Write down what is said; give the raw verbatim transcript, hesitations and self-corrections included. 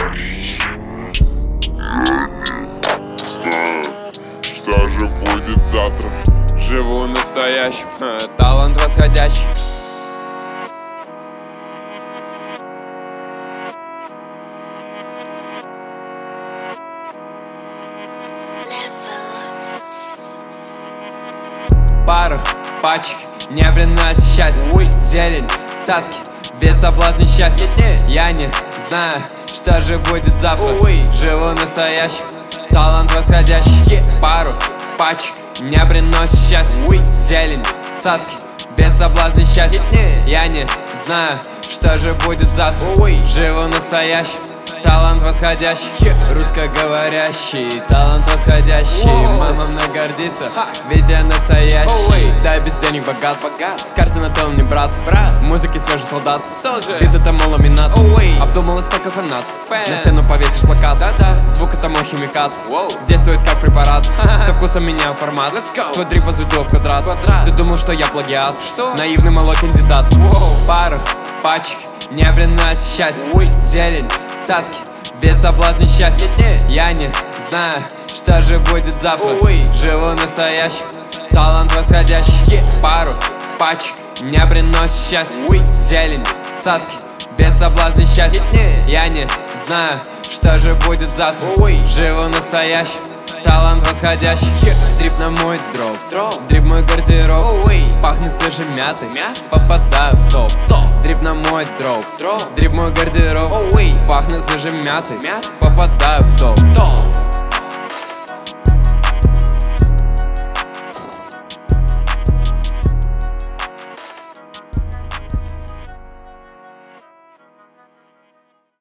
Знаю, что же будет завтра. Живу настоящим, талант восходящий. Пару пачек не приносит счастья. Зелень, цацки, без соблазна счастья. Я не знаю, что же будет завтра. Живу настоящим, талант восходящий. Пару пачек не приносит счастья. Зелень, цацки, без соблазна счастья. Я не знаю, что же будет завтра. Живу настоящим, талант восходящий. Русскоговорящий, талант восходящий. Мама мной гордится, ведь я настоящий. Да, без денег богат, с карты на том не брат. В музыке свежий солдат, бит это мол ламинат. Обдумал столько фанат, на стену повесишь плакат. Звук это мой химикат, действует как препарат. Со вкусом меняю формат, свой дрип возведу в квадрат. Ты думал, что я плагиат? Наивный малой кандидат. Пару пачек не приносит счастья. Зелень, цацки, без соблазна счастья. Я не знаю, что же будет завтра. Живу настоящим, талант восходящий. Пару пачек не приносит счастья. Зелень, цацки, без соблазна счастья. Я не знаю, что же будет завтра. Живу настоящим, талант восходящий. Дрип на мой дроп, дрип мой гардероб. Пахнет свежей мятой, попадаю в топ. Дрип на мой дроп, дрип мой гардероб. Пахнет свежей мятой, попадаю в топ.